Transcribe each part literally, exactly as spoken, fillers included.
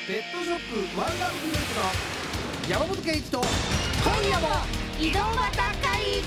ペットショップワンダブルグループの山本圭一と今夜も井戸端会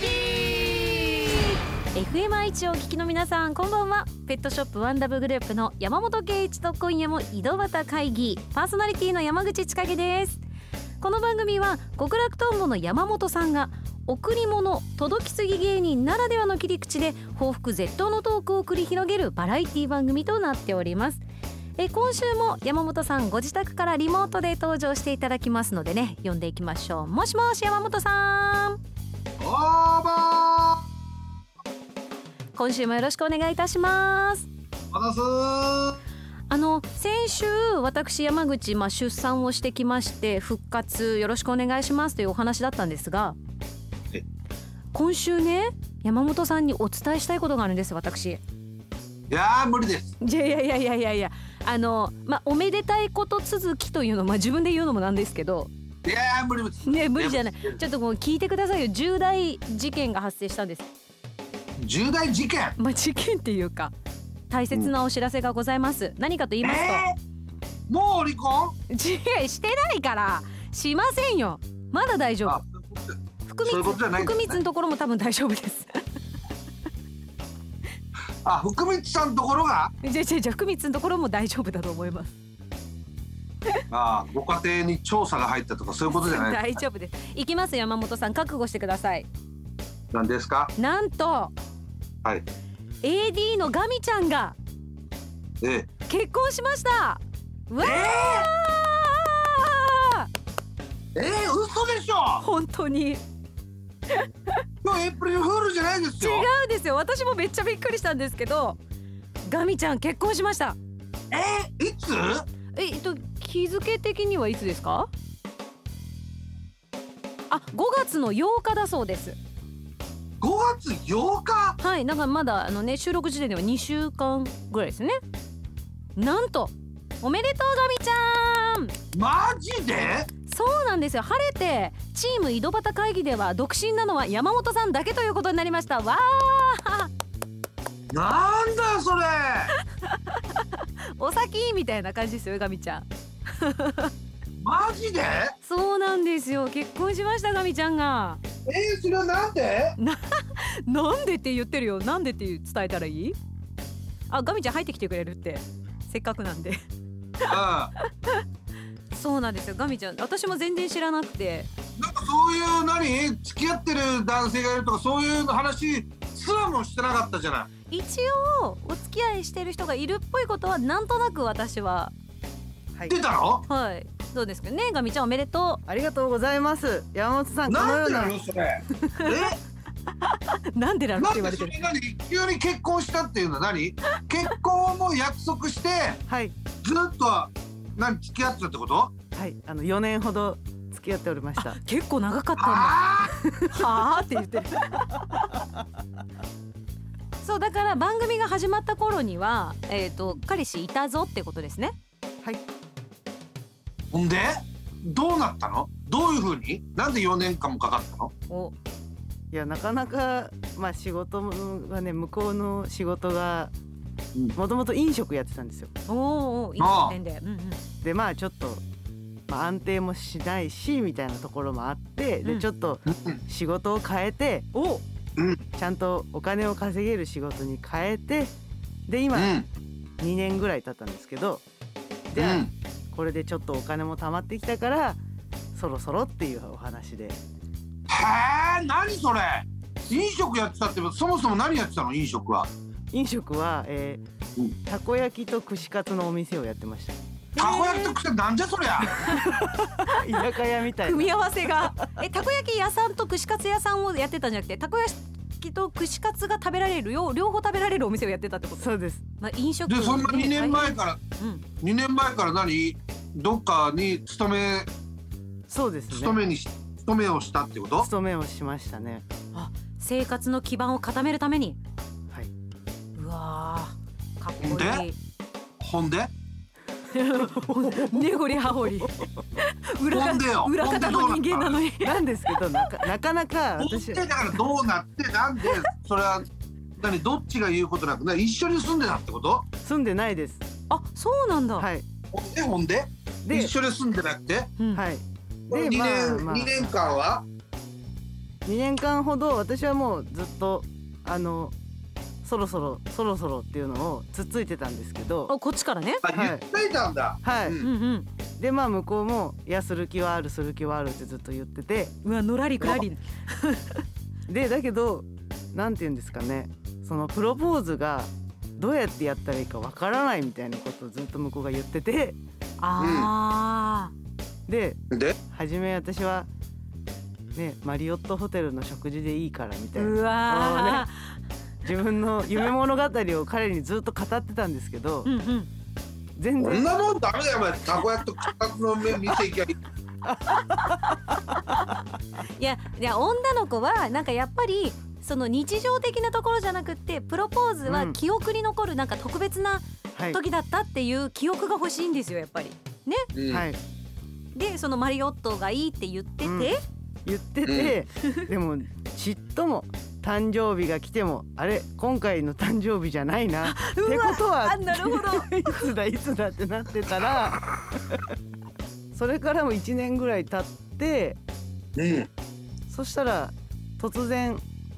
議。 エフエム 愛知をお聞きの皆さん、こんばんは。ペットショップワンダブグループの山本圭一と今夜も井戸端会議、パーソナリティの山口千景です。この番組は極楽とんぼの山本さんが贈り物届きすぎ芸人ならではの切り口で報復絶倒のトークを繰り広げるバラエティ番組となっております。え今週も山本さんご自宅からリモートで登場していただきますのでね、呼んでいきましょう。もしもし山本さん、 オーバ今週もよろしくお願いいたします。 ーあざすあの先週私山口、まあ、出産をしてきまして復活よろしくお願いしますというお話だったんですが、 え今週ね山本さんにお伝えしたいことがあるんです。私いやー無理です。 いやいやいやいやいやいやあの、まあ、おめでたいこと続きというの、まあ、自分で言うのもなんですけど、 いやー無理無理ね、無理じゃない。ちょっともう聞いてくださいよ。重大事件が発生したんです。 重大事件、 まあ、事件っていうか大切なお知らせがございます、うん、何かと言いますと、 えー、もう離婚？ 違う、してないからしませんよ。まだ大丈夫。福光、福光のところも多分大丈夫ですあ、福光さんのところがじゃじゃじゃ福光のところも大丈夫だと思いますああ、ご家庭に調査が入ったとかそういうことじゃない大丈夫です。行きますよ山本さん、覚悟してください。 何ですか？ なんと、 はい、 エーディー のガミちゃんがええ、 結婚しました。うわー、 えー、えー、嘘でしょ。 本当に今日エイプリルフールじゃないですよ。 違うですよ。私もめっちゃびっくりしたんですけど、ガミちゃん結婚しました。 えー、いつ？ ええっと日付的にはいつですか？あ、ごがつのようかだそうです。 ごがつようか？ はい、だからまだあのね収録時点ではにしゅうかんぐらいですね。なんとおめでとうガミちゃん。 マジで？ そうなんですよ。晴れてチーム井戸端会議では独身なのは山本さんだけということになりました。わー、なんだそれお先みたいな感じですよガミちゃんマジで？ そうなんですよ。結婚しましたガミちゃんが。 えー、それはなんで？ な、なんでって言ってるよ。なんでって伝えたらいい？あ、ガミちゃん入ってきてくれるって、せっかくなんでそうなんですよ。ガミちゃん私も全然知らなくて、 なんかそういう何付き合ってる男性がいるとかそういう話すらもしてなかったじゃない。 一応お付き合いしてる人がいるっぽいことはなんとなく私は、 はい、出たの？ はい、どうですかね。ガミちゃんおめでとう。 ありがとうございます。山本さん、このような。 なんでなのそれえなんでなのって言われてる。 なんでそれ何急に結婚したっていうのは何？結婚も約束してはい、 ずっと何付き合ってたってこと？ はい、あのよねんほど付き合っておりました。 結構長かったんだ。 あはあって言ってるそうだから番組が始まった頃には、えーと、彼氏いたぞってことですね。 はい。 ほんでどうなったの？どういう風に？なんでよねんかんもかかったの？ おいや、なかなかまあ仕事がね、向こうの仕事がもともと飲食やってたんですよ。 おーおー、いい点で、うんうん、 でまあちょっと、まあ、安定もしないしみたいなところもあって、でちょっと仕事を変えて、 おちゃんとお金を稼げる仕事に変えて、で今、うん、にねんぐらい経ったんですけど、じゃあ、うん、これでちょっとお金も貯まってきたからそろそろっていうお話で。 へー、何それ？飲食やってたって、そもそも何やってたの？飲食は飲食は、えーうん、たこ焼きと串カツのお店をやってました。 たこ焼きと串カツなんじゃそりゃ居酒屋みたいな組み合わせがえたこ焼き屋さんと串カツ屋さんをやってたんじゃなくて、たこ焼きと串カツが食べられるよ、両方食べられるお店をやってたってこと？ そうです、 まあ、飲食でそんなにねんまえから、うん、にねんまえから何どっかに勤めそうですね勤めにし勤めをしたってこと？ 勤めをしましたね。 あ、生活の基盤を固めるために。 はい。 うわー、かっこいい。 ほんで根掘り葉掘り裏ほんでよ、 裏方の人間なのになんですけど、なかなかなか私だからどうなってなんでそれは何どっちが言うことなく一緒に住んでたってこと？ 住んでないです。 あ、そうなんだ。 はい。 ほんでほんでで一緒に住んでなくて、 うん、 はい。 でにねん、 まあまあ、 にねんかんはにねんかんほど私はもうずっとあのそろそろそろそろっていうのをつっついてたんですけど、 おこっちからね。 あ、言っていたんだ。 はい、 うんうんうん。 でまあ向こうもいやする気はあるする気はあるってずっと言ってて、 うわのらりくらり。 でだけどなんて言うんですかね、そのプロポーズがどうやってやったらいいかわからないみたいなことをずっと向こうが言ってて、 ああ、 でで初め私はねマリオットホテルの食事でいいからみたいうな、 わね、自分の夢物語を彼にずっと語ってたんですけど、 うんうん。 全然こんなもんダメだよお前。たこ焼きと串カツの店行きゃいい。 いやいや女の子はなんかやっぱりその日常的なところじゃなくってプロポーズは記憶に残るなんか特別なはい、 時だったっていう記憶が欲しいんですよやっぱりね。 うんはい、 でそのマリオットがいいって言ってて、 うん、言ってて、でもちっとも誕生日が来てもあれ今回の誕生日じゃないなってことはあなるほどいつだいつだってなってたらそれからもいちねんぐらい経って、 うん、 そしたら突然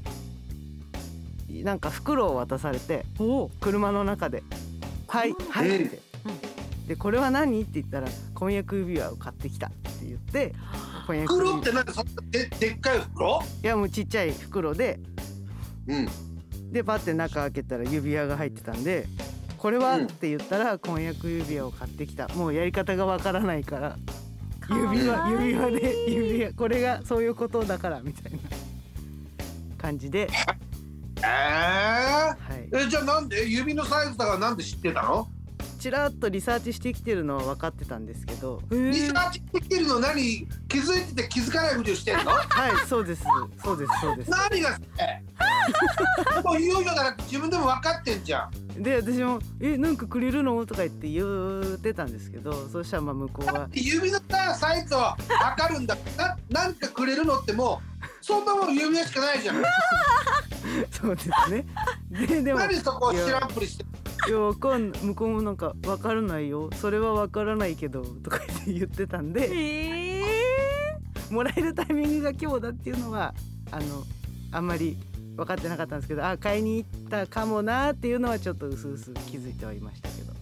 なんか袋を渡されて、車の中ではいはいって、うん、でこれは何って言ったら婚約指輪を買ってきたって言って、婚約袋ってなんかそんな で, でっかい袋？ いやもうちっちゃい袋で、 うん、 でパッて中開けたら指輪が入ってたんで、これは、 うん、 って言ったら婚約指輪を買ってきた。もうやり方がわからないから指輪指輪で指輪これがそういうことだからみたいな感じで、 えーはい、 えじゃあなんで指のサイズだからなんで知ってたの？ ちらっとリサーチしてきてるのは分かってたんですけど、 リサーチしてきてるの何気づいてて気づかないふりをしてんの？ はいそうですそうですそうです。 何がもういよいよだから自分でも分かってんじゃん。 で私もえなんかくれるのとか言って言ってたんですけど、そしたらまあ向こうは指のさサイズを測るんだな、なんかくれるのってもうそんなもん指輪しかないじゃん。 そうですね。ででも何そこを知らんぷりして。 いやわかん向こうもなんか分からないよそれは分からないけどとか言ってたんで、 えー、もらえるタイミングが今日だっていうのはあのあんまり分かってなかったんですけど、あ買いに行ったかもなっていうのはちょっとうすうす気づいてはいましたけど、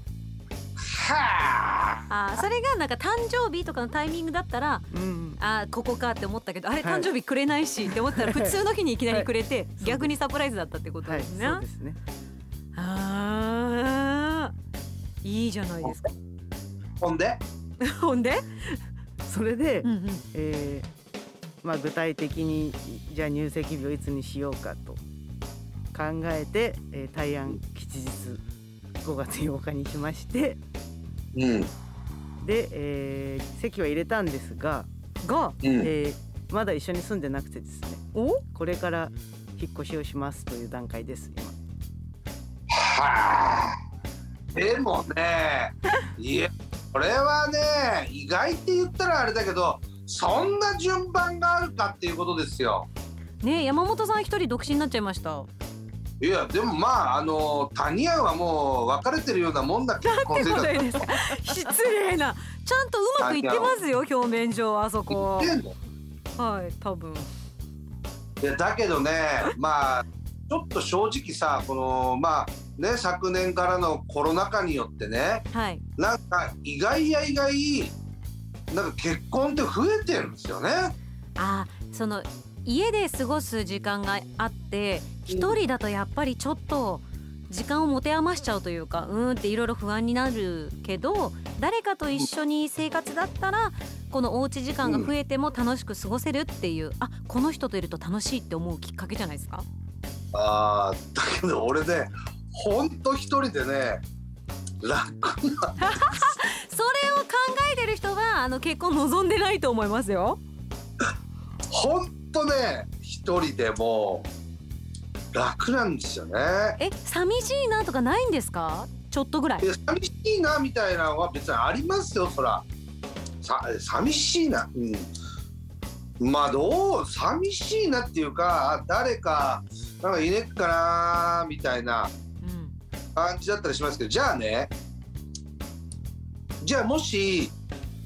はああそれがなんか誕生日とかのタイミングだったら、 うん、 あここかって思ったけど、あれはい誕生日くれないしって思ったら普通の日にいきなりくれて、 はい逆にサプライズだったってことはいですね。 そうですね。 あいいじゃないですか。 ほんでほんで、 それで、 うんうん、 えーまあ、具体的にじゃあ入籍日をいつにしようかと考えて、えー、大安吉日ごがつようかにしまして、 うん、 で、えー、籍は入れたんですが、 が、 うんえー、まだ一緒に住んでなくてですね、 おこれから引っ越しをしますという段階です今。 はあ、でもねいやこれはね意外って言ったらあれだけどそんな順番があるかっていうことですよ。 ねえ山本さん一人独身になっちゃいました。 いやでもまああの谷屋はもう別れてるようなもんだけどなんてことですか失礼な。ちゃんとうまくいってますよ表面上あそこ。 言ってんの？ はい多分。 いやだけどねまあちょっと正直さこのまあね昨年からのコロナ禍によってね、 はい、 なんか意外や意外なんか結婚って増えてるんですよね。 あその家で過ごす時間があって一人だとやっぱりちょっと時間を持て余しちゃうというかうーんっていろいろ不安になるけど、誰かと一緒に生活だったらこのおうち時間が増えても楽しく過ごせるっていう、あこの人といると楽しいって思うきっかけじゃないですか。 あーだけど俺ねほんと一人でね楽なそれを考えてる人はあの結婚望んでないと思いますよ。 ほんとね一人でも楽なんですよね。 え寂しいなとかないんですか？ちょっとぐらい。 いや寂しいなみたいなのは別にありますよそら。さ寂しいな、うん、まあどう寂しいなっていうか誰かなんかいねっかなみたいな感じだったりしますけど、じゃあねじゃあもし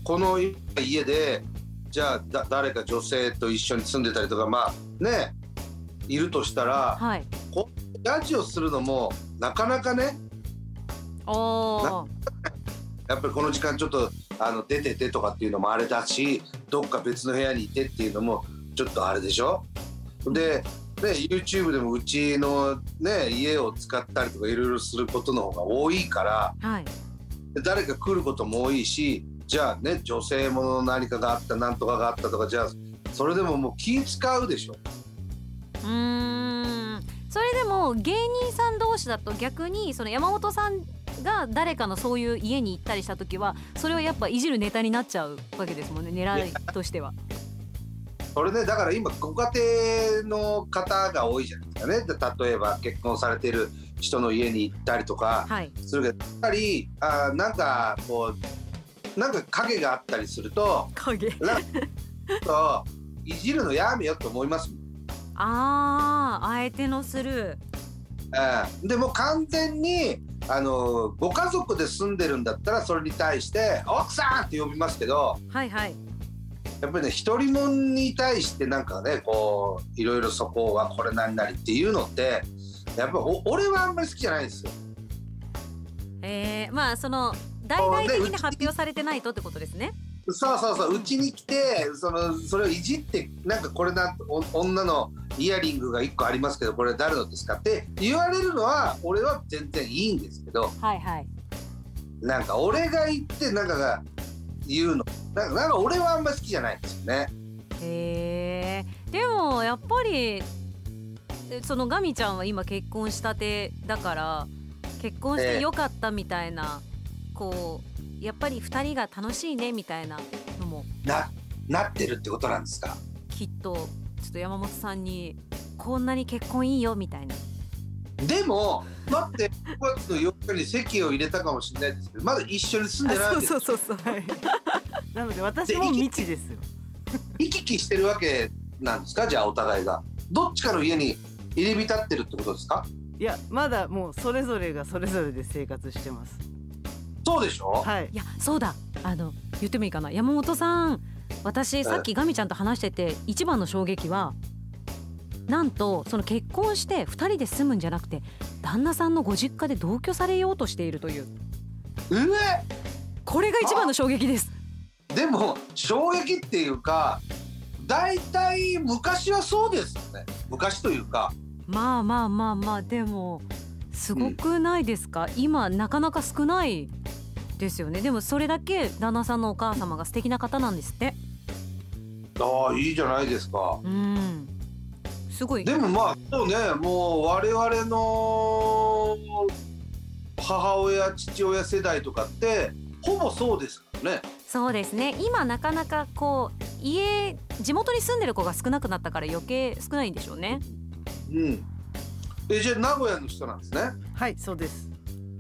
この家でじゃあだ誰か女性と一緒に住んでたりとかまあねいるとしたら、 はい、 こうラジオするのもなかなかねおやっぱりこの時間ちょっとあの出ててとかっていうのもあれだしどっか別の部屋にいてっていうのもちょっとあれでしょ。で、ね、YouTube でもうちの、ね、家を使ったりとかいろいろすることの方が多いから、 はい、 で誰か来ることも多いしじゃあね女性もの何かがあったなんとかがあったとかじゃあそれでももう気使うでしょ。 うーんそれでも芸人さん同士だと逆にその山本さんが誰かのそういう家に行ったりした時はそれはやっぱいじるネタになっちゃうわけですもんね狙いとしては。 それねだから今ご家庭の方が多いじゃないですかね。例えば結婚されてる人の家に行ったりとかするけど、はい、やっぱりあなんかこうなんか影があったりすると影なんかいじるのやめよと思いますもん。 あーあえてのスルー、うん、でもう完全にあのご家族で住んでるんだったらそれに対して奥さんって呼びますけど、 はいはい、 やっぱりね一人もんに対してなんかねこういろいろそこはこれ何々っていうのってやっぱり俺はあんまり好きじゃないんですよ。 えー、まあその大々的に発表されてないとってことですね。 そうそうそううちに来てそのそれをいじってなんかこれな女のイヤリングがいっこありますけどこれ誰のですかって言われるのは俺は全然いいんですけど、 はいはい、 なんか俺が言ってなんかが言うのなんか、なんか俺はあんまり好きじゃないんですよね。 へーでもやっぱりそのガミちゃんは今結婚したてだから結婚してよかったみたいな、えー、こうやっぱりふたりが楽しいねみたいなのもな, なってるってことなんですか。 きっとちょっと山本さんにこんなに結婚いいよみたいな。 でも待ってごがつのよっかに籍を入れたかもしれないですけどまだ一緒に住んでないわけです。 そうそうそうそう、はい、なので私も未知ですよ。 行き来してるわけなんですか。じゃあお互いがどっちかの家に入り浸ってるってことですか。 いやまだもうそれぞれがそれぞれで生活してます。 そうでしょ。 はい。 いやそうだあの言ってもいいかな山本さん私さっきガミちゃんと話してて一番の衝撃はなんとその結婚してふたりで住むんじゃなくて旦那さんのご実家で同居されようとしているという。 うえこれが一番の衝撃です。 でも衝撃っていうかだいたい昔はそうですよね。昔というかまあまあまあまあでもすごくないですか、うん、今なかなか少ないですよね。でもそれだけ旦那さんのお母様が素敵な方なんですって。 ああいいじゃないですか。 うんすごい。 でもまあそうねもう我々の母親父親世代とかってほぼそうですからね。 そうですね今なかなかこう家地元に住んでる子が少なくなったから余計少ないんでしょうね。 うんえじゃあ名古屋の人なんですね。 はいそうです。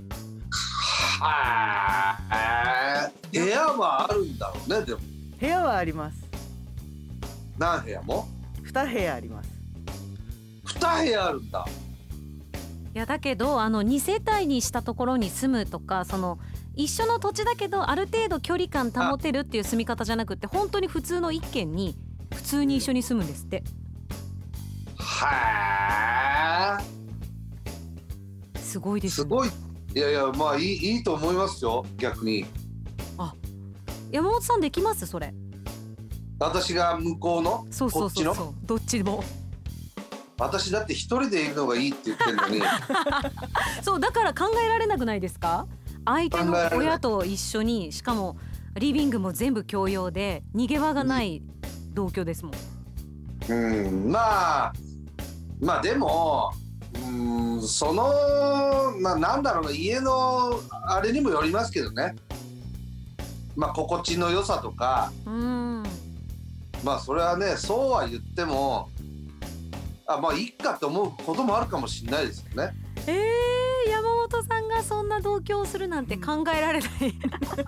はあ部屋はあるんだろうね。でも部屋はあります。 何部屋もに部屋あります。 に部屋あるんだ。 いやだけどあのに世帯にしたところに住むとかその一緒の土地だけどある程度距離感保てるっていう住み方じゃなくって本当に普通の一軒に普通に一緒に住むんですって。 はあすごいですね。 すごい。いやいやまあいい、いいと思いますよ逆に。 あ山本さんできますそれ。 私が向こうのそうそうそうそうこっちのどっちも。 私だって一人でいるのがいいって言ってるのにそうだから考えられなくないですか。相手の親と一緒にしかもリビングも全部共用で逃げ場がない同居ですもん。 うんまあまあでもうんそのまあなんだろうな家のあれにもよりますけどね。まあ心地の良さとかうんまあそれはねそうは言ってもあまあいいかと思うこともあるかもしれないですよね。 えー、山本さんがそんな同居をするなんて考えられない例え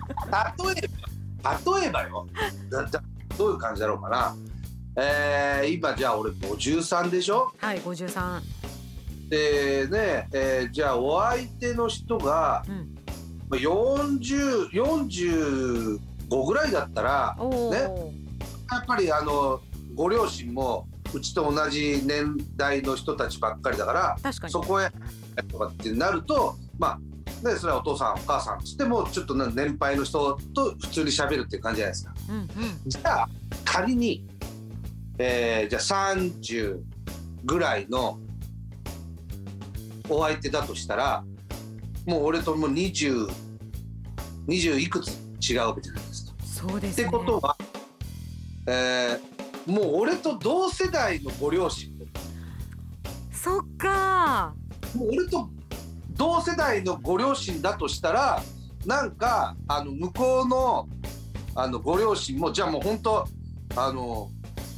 ば例えばよだだどういう感じだろうかな。えー、今じゃあ俺ごじゅうさんでしょ。 はいごじゅうさんでね、えー、じゃあお相手の人が、うん、よんじゅう、よんじゅうごぐらいだったらね、やっぱりあのご両親もうちと同じ年代の人たちばっかりだから、 確かにそこへとかってなると、まあね、それはお父さんお母さんつってもちょっと年配の人と普通に喋るっていう感じじゃないですか。 うんうん、 じゃあ仮に、えー、じゃあさんじゅうぐらいのお相手だとしたら、もう俺ともうにじゅう、にじゅういくつ違うわけじゃないですか。 そうですね。 ってことは、えー、もう俺と同世代のご両親、 そっか。 もう俺と同世代のご両親だとしたら、なんかあの向こうのあのご両親もじゃあもう本当あの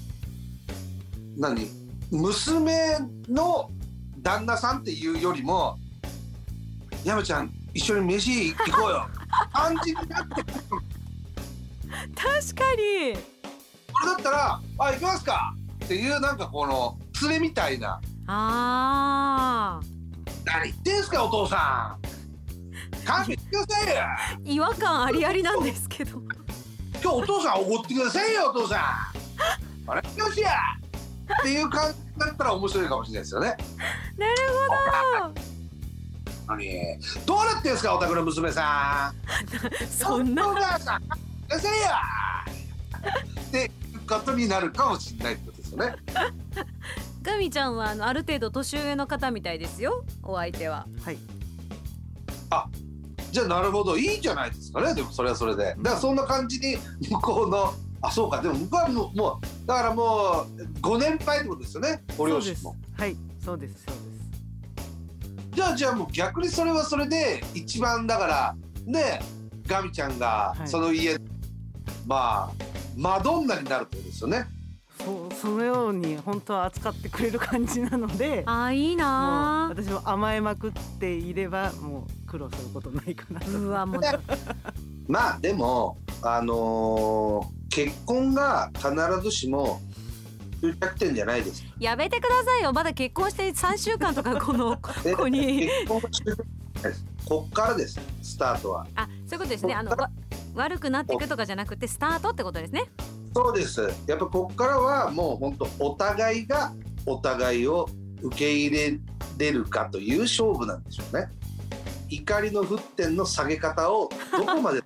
何娘の旦那さんっていうよりも、山ちゃん一緒に飯行こうよ感じになってくる。 確かに。 これだったら「あ、行きますか」っていうなんかこの連れみたいな。 あ 「何言ってんすかお父さん、勘弁してくださいよ。 ー、違和感ありありなんですけど今日お父さんおごってくださいよお父さん。あれよしや」っていう感じだったら面白いかもしれないですよね。 なるほど。 何どうなってんすかお宅の娘さん。 そんなお母さんくださいよっていうことになるかもしれないってことですよね。 ガミちゃんはあのある程度年上の方みたいですよ、お相手は。 はい。 あ、じゃあなるほど、いいじゃないですかね。でもそれはそれで、だからそんな感じに向こうの、あ、そうか、でも向こうはもう、もうだからもうご年配ってことですよね、ご両親も。 はい、そうですそうです。 じゃあじゃあもう逆にそれはそれで一番だからね、ガミちゃんがその家、はい、まあマドンナになるってことですよね。 そう、そのように本当は扱ってくれる感じなので、 あー、いいな。 もう私も甘えまくっていればもう苦労することないかなと。 うわ、もうまあでもあのー、結婚が必ずしも終着点じゃないです。 やめてくださいよ。まだ結婚してさんしゅうかんとかこのここに結婚が終着点です。こっからです、スタートは。 あ、そういうことですね。あのわ悪くなっていくとかじゃなくてスタートってことですね。 そうです。やっぱこっからはもう本当お互いがお互いを受け入れれるかという勝負なんでしょうね。怒りの沸点の下げ方をどこまで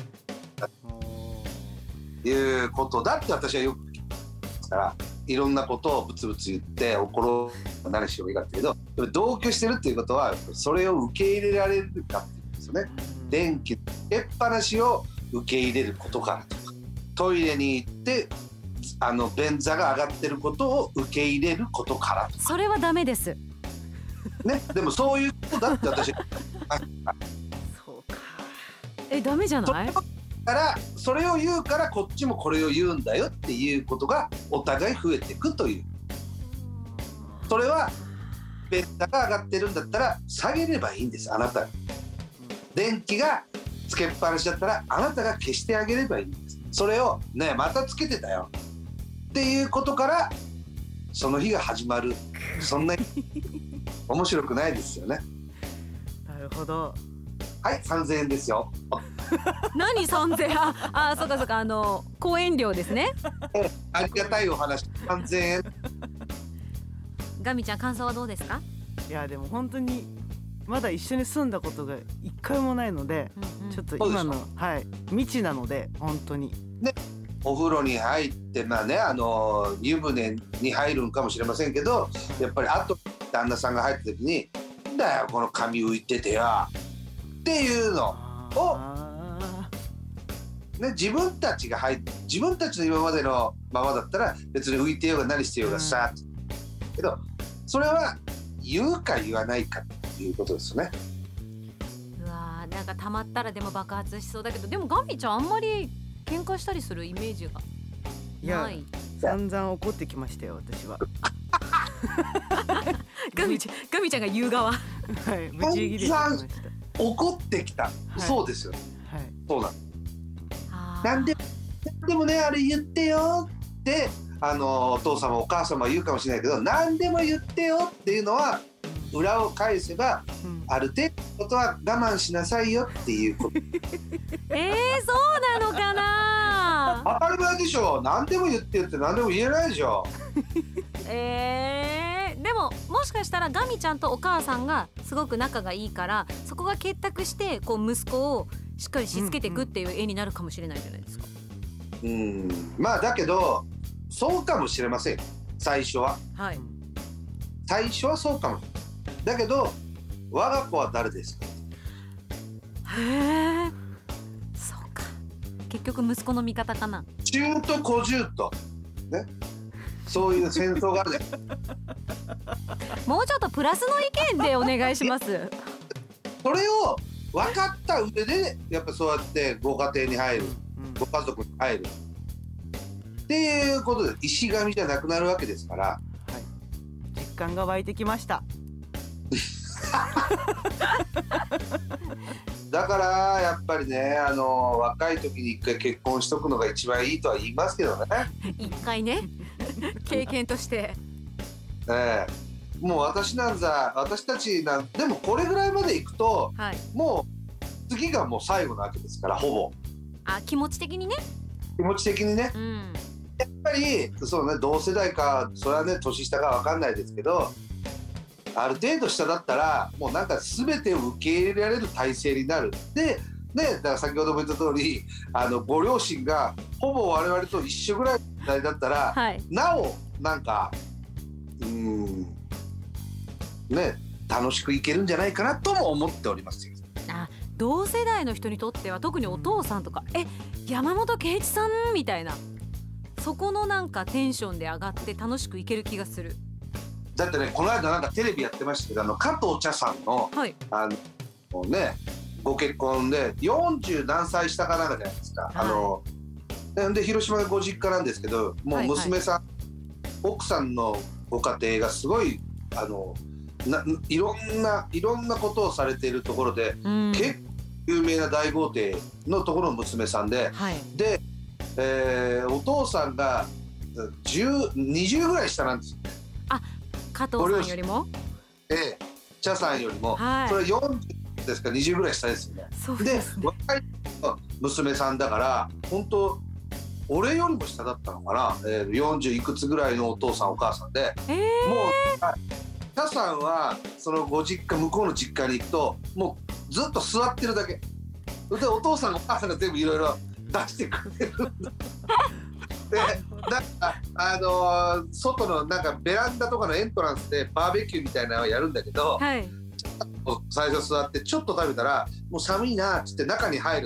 いうことだって私はよく聞きますから、いろんなことをブツブツ言って怒ろう何しようがいいかっていうと、同居してるっていうことはそれを受け入れられるかっていうんですよね。電気つけっぱなしを受け入れることからとか、トイレに行ってあの便座が上がってることを受け入れることからとか。 それはダメですね、でもそういうことだって私そうか。 え、ダメじゃない？ そからそれを言うからこっちもこれを言うんだよっていうことがお互い増えていくという。それは便座が上がってるんだったら下げればいいんです。あなたが電気がつけっぱなしだったらあなたが消してあげればいいんです。それをね、またつけてたよっていうことからその日が始まる。そんな面白くないですよね。 なるほど。 はい、さんぜんえんですよ。 何さんぜんえん？ああ、そうかそうか、あの講演料ですね。 ありがたいお話、さんぜんえん。 ガミちゃん、感想はどうですか？ いやでも本当にまだ一緒に住んだことが一回もないので、うんうん、ちょっと今のはい未知なので本当に。 ね、お風呂に入ってまあね、あの湯船に入るんかもしれませんけど、やっぱり後旦那さんが入った時に「なんだよこの髪浮いててよ」っていうのを、ね、自分たちが入って自分たちの今までのままだったら別に浮いてようが何してようがさ、うん、けどそれは言うか言わないかっていうことですよね。 うわー、なんか溜まったらでも爆発しそうだけど、でもガミちゃんあんまり喧嘩したりするイメージがない。いや、散々怒ってきましたよ私は。 ガミちゃん、ガミちゃんが言う側。はい、 ぶち切れてきました。 怒ってきた、はい、そうですよ、はい、そうだ。なんででもね、あれ言ってよってあのお父様お母様は言うかもしれないけど、何でも言ってよっていうのは裏を返せば、 うん、 ある程度のことは我慢しなさいよっていうことえー、そうなのかな。 当たり前でしょ。何でも言ってよって何でも言えないでしょえー、でももしかしたらガミちゃんとお母さんがすごく仲がいいから、そこが結託してこう息子をしっかりしつけていくっていう絵になるかもしれないじゃないですか。 うん、うん、まあだけどそうかもしれません。最初は、 はい、 最初はそうかもしれない。だけど我が子は誰ですか。 へえ、そうか。結局息子の味方かな。 中と小中とね、そういう戦争があるでもうちょっとプラスの意見でお願いしますそれを分かった上でやっぱそうやってご家庭に入る、 うん、 ご家族に入るっていうことで石神じゃなくなるわけですから、はい、 実感が湧いてきましただからやっぱりね、あの若い時に一回結婚しとくのが一番いいとは言いますけどね一回ね経験としてええ、もう私なんざ私たちなんでもこれぐらいまでいくと、はい、もう次がもう最後なわけですから、ほぼあ気持ち的にね気持ち的にね、うん、やっぱりそうね、同世代かそれはね年下か分かんないですけど、ある程度下だったらもうなんか全てを受け入れられる体制になる。でね、だから先ほども言った通り、あのご両親がほぼ我々と一緒ぐらいの時代だったら、はい、なおなんかうーんね楽しくいけるんじゃないかなとも思っておりますよ。 あ、同世代の人にとっては特にお父さんとか、え山本圭一さんみたいな、そこのなんかテンションで上がって楽しくいける気がする。 だってね、この間なんかテレビやってましたけど、あの加藤茶さんの、はい、あのねご結婚でよんじゅう何歳下かなんかじゃないですか、はい、あので広島がご実家なんですけど、もう娘さん、はいはい、奥さんのご家庭がすごいあのないろんないろんなことをされているところで、うん、結構有名な大豪邸のところの娘さんで、はい、で、えー、お父さんがじゅう、にじゅうぐらい下なんですよ。 あ、加藤さんよりも、 ええ、茶さんよりも、はい、それよんじゅうですかにじゅうぐらい下ですよね。 そうですね。 で若い娘さんだから本当俺よりも下だったのかな、えー、よんじゅういくつぐらいのお父さんお母さんで、えー、もう茶さんはそのご実家向こうの実家に行くともうずっと座ってるだけで、お父さんお母さんが全部いろいろ出してくれるでなんかあのー、外のなんかベランダとかのエントランスでバーベキューみたいなのをやるんだけど、はい、最初座ってちょっと食べたらもう寒いなっつって中に入る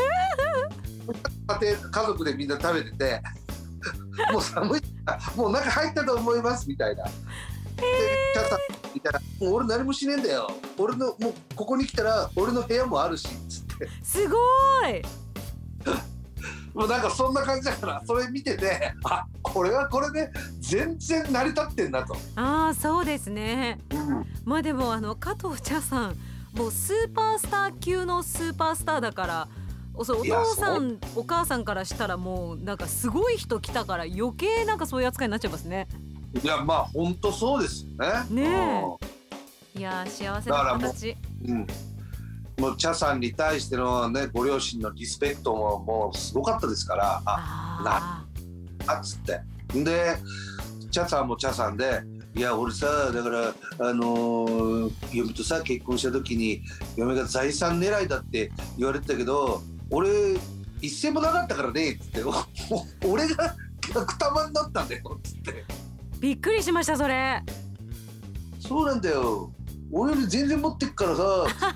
家庭家族でみんな食べててもう寒いもう中入ったと思いますみたいな。で茶さんみたいな、もう俺何もしねえんだよ、俺のもうここに来たら俺の部屋もあるしっつってすごいもうなんかそんな感じだから、それ見てて、あ、これはこれで全然成り立ってんなと。 ああ、そうですね、うん、まあでもあの加藤茶さんもうスーパースター級のスーパースターだから、お, そうお父さんお母さんからしたらもうなんかすごい人来たから余計なんかそういう扱いになっちゃいますね。 いやまあ本当そうですよね。 ねえ、いや幸せな形。 うん、もう茶さんに対してのねご両親のリスペクトももうすごかったですから、あなあっつってで茶さんも茶さんで、いや俺さだからあのー、嫁とさ結婚した時に嫁が財産狙いだって言われてたけど俺一銭もなかったからねっつって俺がくたまになったんだよっつって。 びっくりしましたそれ。 そうなんだよ、俺より全然持ってっからさっつ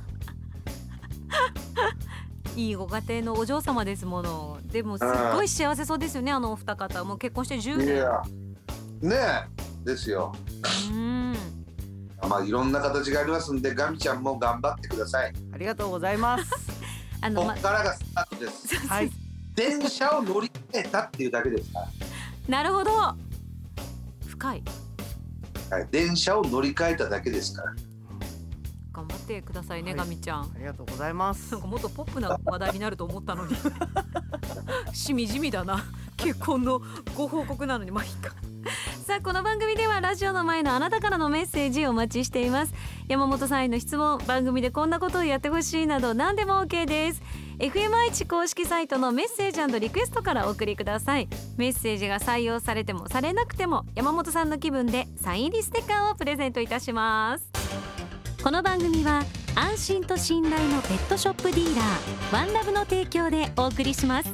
っていいご家庭のお嬢様ですもの。でもすっごい幸せそうですよね、あのお二方。もう結婚してじゅうねん。いやねえですよ。うんまあいろんな形がありますんで、ガミちゃんも頑張ってください。 ありがとうございますあの、 ここからがスタートですはい、電車を乗り換えたっていうだけですから。 なるほど、深い、 はい、電車を乗り換えただけですから。 頑張ってくださいね、はい、ガミちゃん。 ありがとうございます。 なんかもっとポップな話題になると思ったのにしみじみだな結婚のご報告なのに。まあいいかさあこの番組ではラジオの前のあなたからのメッセージをお待ちしています。山本さんへの質問、番組でこんなことをやってほしいなど何でも OK です。 エフエム 愛知公式サイトのメッセージ&リクエストからお送りください。メッセージが採用されてもされなくても山本さんの気分でサイン入りステッカーをプレゼントいたします。この番組は安心と信頼のペットショップディーラーワンラブの提供でお送りします。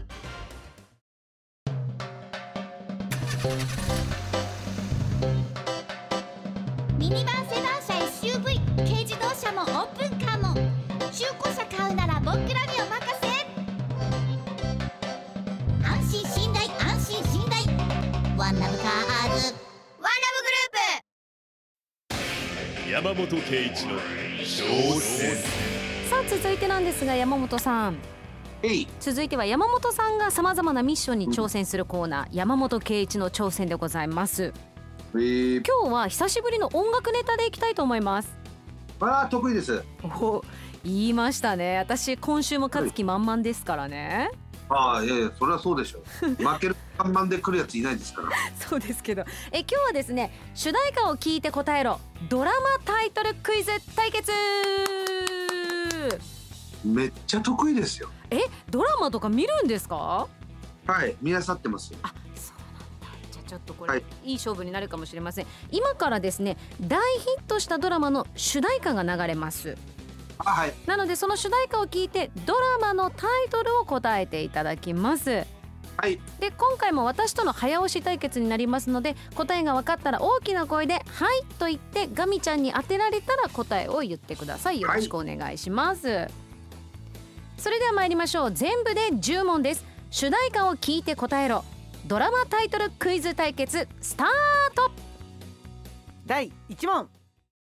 ミニバンセダン車 エスユーブイ 軽自動車もオープンカーも中古車買うなら僕らにお任せ。安心信頼安心信頼ワンラブカーズワンラブグループ。 山本圭一の挑戦。 さあ続いてなんですが山本さん、 えい。 続いては山本さんがさまざまなミッションに挑戦するコーナー、山本圭一の挑戦でございます。 えー、 今日は久しぶりの音楽ネタでいきたいと思います。 ああ得意です。 お、言いましたね。私今週も勝つ気満々ですからね。 ああいやいやそれはそうでしょう。負ける看板で来るやついないですから。 そうですけど、え今日はですね、主題歌を聞いて答えろドラマタイトルクイズ対決。 めっちゃ得意ですよ。 えドラマとか見るんですか？ はい見なさってます。 あ、そうなんだ。じゃあちょっとこれ、 はい、 いい勝負になるかもしれません。今からですね、大ヒットしたドラマの主題歌が流れます。 あ、はい。 なのでその主題歌を聞いてドラマのタイトルを答えていただきます。 はい。 で今回も私との早押し対決になりますので、答えが分かったら大きな声ではいと言ってガミちゃんに当てられたら答えを言ってください。よろしくお願いします、はい、それでは参りましょう。全部でじゅう問です。主題歌を聞いて答えろドラマタイトルクイズ対決スタート。 だいいち問。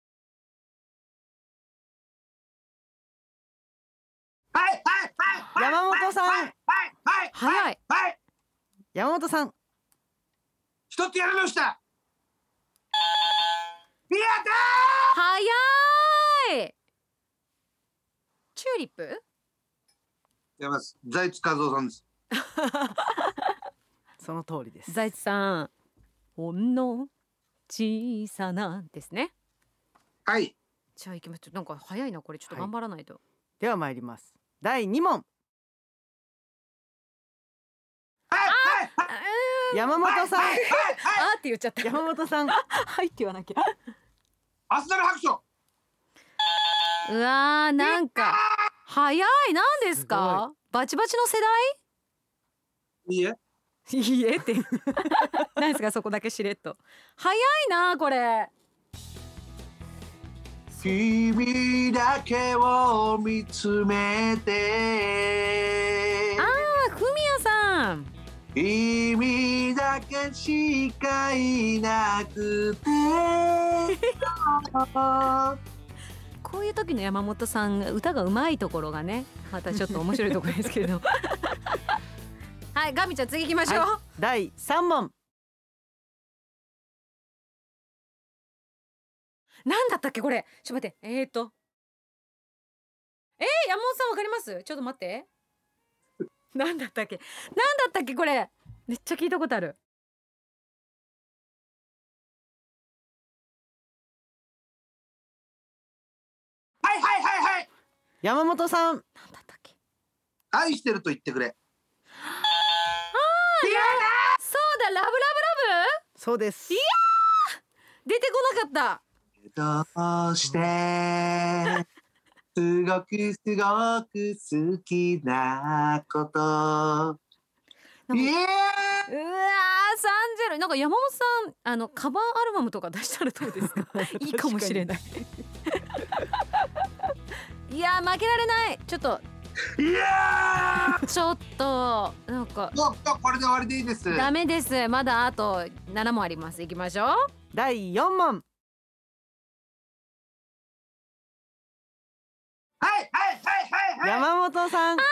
はいはいはい山本さん。 はいはいはい早い。 はい。 山本さん。 一つやりました。宮田。 早い。チューリップ？ やります。財津和夫さんです。 その通りです。 財津さん、ほんの小さなですね。 はい。 じゃあ行きましょう。なんか早いなこれ、ちょっと頑張らないと、はい、 では参ります。だいに問。 はいはいはい。 山本さん。 あーって言っちゃった。 山本さん。 はいって言わなきゃ。 アスナル白書。 うわー、なんか早い。なんですか？バチバチの世代？ いいえ。 いいえって何ですかそこだけしれっと。早いなこれ。 君だけを見つめて。 あー、フミヤさん。 君だけしかいなくてこういう時の山本さん歌が上手いところがね、またちょっと面白いところですけれどはい、ガミちゃん次行きましょう、はい、 だいさん問。 なんだったっけこれ。ちょっと待って、えーとえー、山本さんわかります？ちょっと待って、なんだったっけなんだったっけこれ。めっちゃ聞いたことある。 はいはいはいはい。 山本さん。 なんだったっけ。 愛してると言ってくれ。 あー、いやそうだ、ラブラブラブ。 そうです。 いやー、出てこなかった。 どうしてすごくすごく好きなことイエーイ。 うわー、サンジェル。なんか山本さん、あのカバーアルバムとか出したらどうですか？いいかもしれないいやー負けられない。ちょっといやーちょっとなんかもうこれで終わりでいいです。 ダメです。まだあとなな問あります。いきましょう。 だいよん問。 はいはいはいはいはい。 山本さん。あ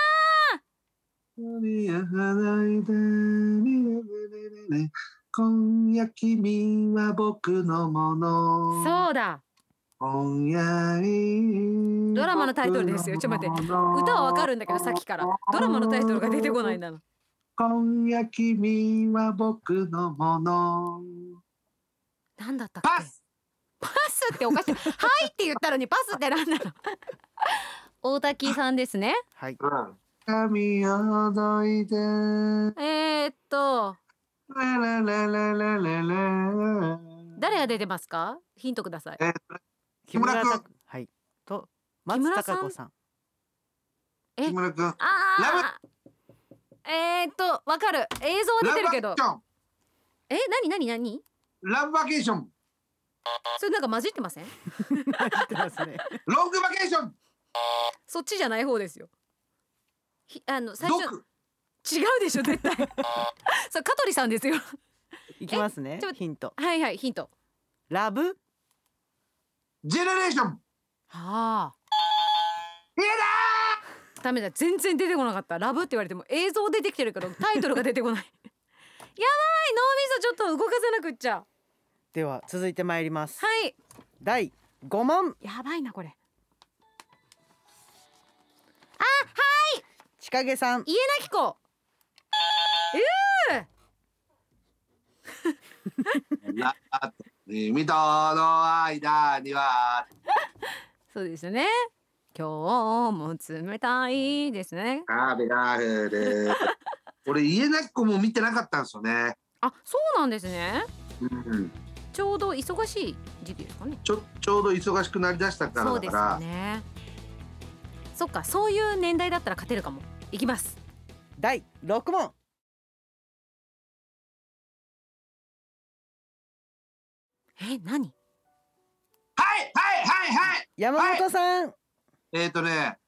今夜君は僕のもの。 そうだ。 今夜ドラマのタイトルですよ。ちょっと待って。歌はわかるんだけどさっきからドラマのタイトルが出てこないんだの。 今夜君は僕のもの。 なんだったっけ。 パス。 パスっておかしい。はいって言ったのにパスってなんだろう。大滝さんですね。 はい。 髪をどいて。 えー、っとラララララララ。 誰が出てますか。ヒントください。 えー、 木村木村拓はいと木村さん松たか子さん。 え木村君。 ああえー、っとわかる。映像は出てるけど。え、なになになに。 ラブバケーション。 それなんか混じってません。 混じってますね。 ロングバケーション。 そっちじゃない方ですよ。ひあの最初毒。 違うでしょ絶対。そう香取さんですよ。 いきますねちょ。 ヒント。 はいはいヒント。 ラブジェネレーション。 はあ。 いやダメだ全然出てこなかった。ラブって言われても映像出てきてるけどタイトルが出てこない。やばい脳みそちょっと動かせなくっちゃ。 では続いてまいります。 はいだいご問。 やばいなこれ。 ちかげさん。 家なき子。 ー。な君との間には。 そうですね。今日も冷たいですね。 壁が降る。俺家なき子も見てなかったんですよね。 あ、そうなんですね。 うん、 ちょうど忙しい時期ですかね。 ちょちょうど忙しくなりだしたからそうですだから。 よね。そっか、そういう年代だったら勝てるかも。いきます。 だいろく問。 え、何？ はいはいはいはい。 山本さん。 えっ、ー、とね、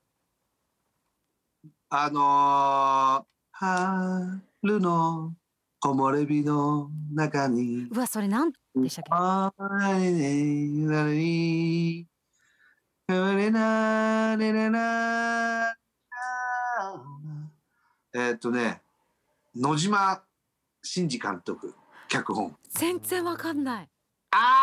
あのー、春の木漏れ日の中に。 うわ、それなんでしたっけ？ あれねなに。れなれれな。えっとね、野島真司監督脚本。 全然わかんない。 あ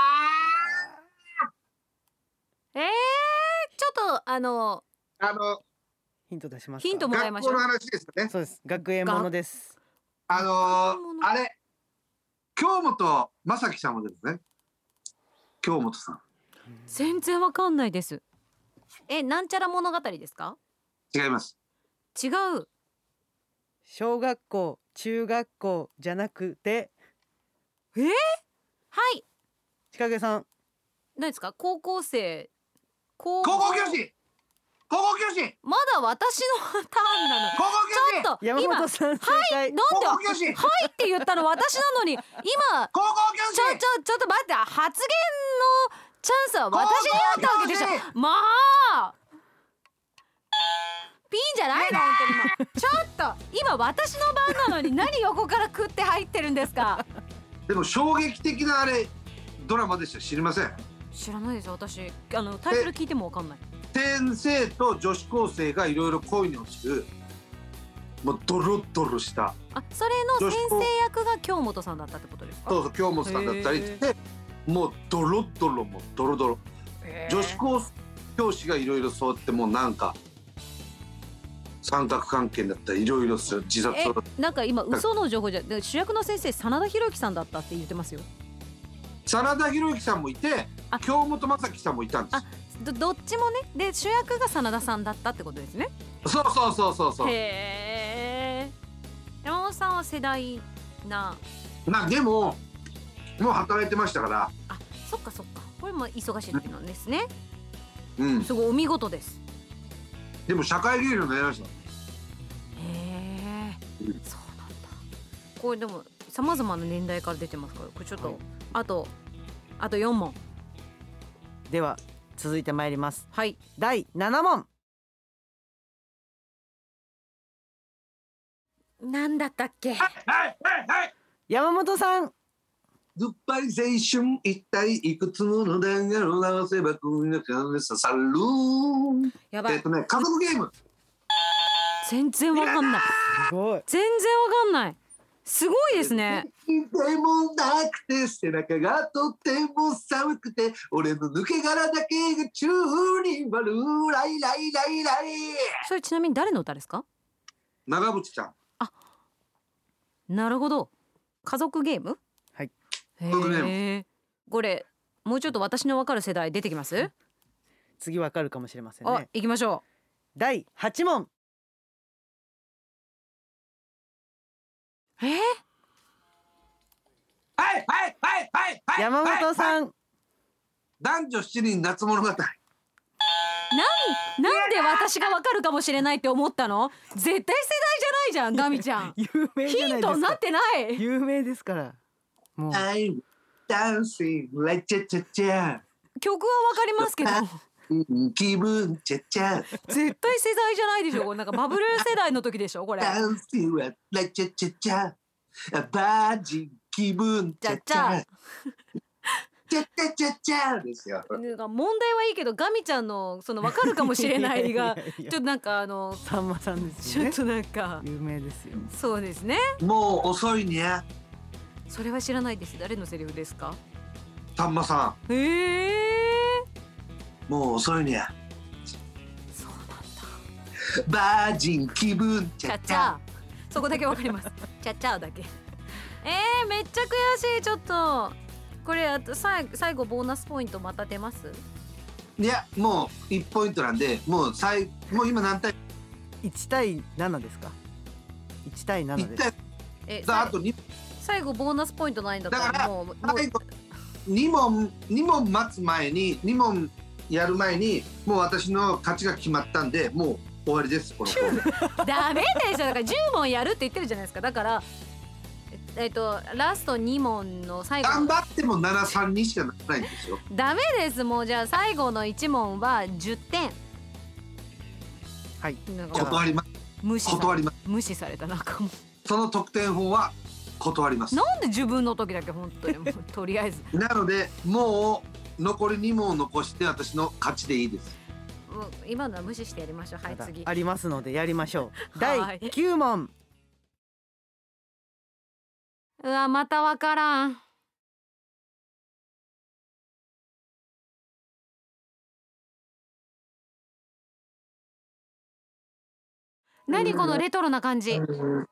えー、ちょっとあのあのヒント出しますか。 ヒントもらいましょう。 学校の話ですよね。 そうです。学園ものです。 あのー、あれ京本正樹さんもですね。京本さん。 全然わかんないです。え、なんちゃら物語ですか？ 違います。 違う。 小学校、中学校じゃなくて。 えー、はい。 ちかげさん。 何ですか？高校生。高高校教師。高校教師。 まだ私のターンなの。 高校教師。 ちょっと山今本さん正解。 なんで高校教師。 はいって言ったの私なのに今高校教師。 ちょちょちょっと待って、発言のチャンスは私にあったわけでしょ。まあピンじゃないの本当に今。ちょっと今私の番なのに何横から食って入ってるんですか。 でも衝撃的なあれドラマでした。知りません。 知らないです私。あのタイトル聞いてもわかんない。 先生と女子高生がいろいろ恋に落ちるもうドロドロした。 あ、それの先生役が京本さんだったってことですか？ そうそう京本さんだったりしてもうドロドロもうドロドロ。女子高教師がいろいろそうやってもうなんか三角関係だったりいろいろする自殺を。 なんか今嘘の情報じゃ主役の先生真田広之さんだったって言ってますよ。 真田広之さんもいて京本正樹さんもいたんです。 あ、ど, どっちもね。で主役が真田さんだったってことですね。 そうそうそうそうそう。 へえ。山本さんは世代な。 まあでももう働いてましたから。 あ、そっかそっか。これも忙しい時なんですね。 うん。 すごいお見事です。 でも社会芸能になりました。 へえ、そうなんだ。これでもさまざまな年代から出てますから、これちょっと、はい、あとあとよん問。 では続いてまいります。 はい。 だいなな問。 なんだったっけ？ はいはいはいはい。 山本さん。 グッバイ青春一体いくつもの電話を直せば君の顔に刺さる。 やばい。 えっとね家族ゲーム。 全然わかんない。 すごい。 全然わかんない。すごいですね。 でもなくて背中がとっても寒くて俺の抜け殻だけが宙に舞うライライライライ。 それちなみに誰の歌ですか？ 長渕ちゃん。 あ、なるほど。家族ゲーム？ はい。 へ家族ゲーえ。 これもうちょっと私の分かる世代出てきます？ 次わかるかもしれませんあ、 ね。 行きましょだいはち問。 う。えー、 はいはいはいはいはい。 山本さん。 男女七人夏物語。 なんなんで私が分かるかもしれないって思ったの？絶対世代じゃないじゃんガミちゃん。 有名じゃヒンないですか。 トになってない。 有名ですから。もう I'm dancing like チャチャチャ。 曲は分かりますけどうん気分チャチャ。 絶対世代じゃないでしょ。これなんかバブル世代の時でしょこれ。 Dancing like チャチャチャ。バージン気分チャチャ。チャチャチャチャですよ。 なんか問題はいいけどガミちゃんのその分かるかもしれないがいやいやいやちょっとなんかあのさんまさんですちょっよね。 となんか有名ですよ。 そうですね。 もう遅いね。 それは知らないです。誰のセリフですか？ さんまさへえん、もう遅いね。 そうなんだ。 バージン気分チチャチャャチャ。 そこだけわかりますチャチャだけ。えー、めっちゃ悔しい。ちょっとこれあと最最後ボーナスポイントまた出ます？ いやもういちポイントなんで、もう最もう今何対いちたいななですか。いちたいななです。 いち対えさああとに最後ボーナスポイントないんだっただかららもうもう最後に問に問待つ前にに問やる前にもう私の勝ちが決まったんで、もう終わりですこのコーナー。 ダメでしょ。だからじゅう問やるって言ってるじゃないですか。だからええっとラストに問の最後頑張ってもななさんにしかならないんですよ。 ダメです。もうじゃあ最後のいち問はじゅってん。 はい。 なんか断ります。 無視さ断ります。 無視された。なんかもその得点法は断りますう。なんで自分の時だけ本当にもうとりあえずなのでもう残りに問残して私の勝ちでいいです。 もう今のは無視してやりましょう。はいまだ次。 ありますのでやりましょう。 はいだいきゅう問。 うわまたわからん。何このレトロな感じ。 はいはい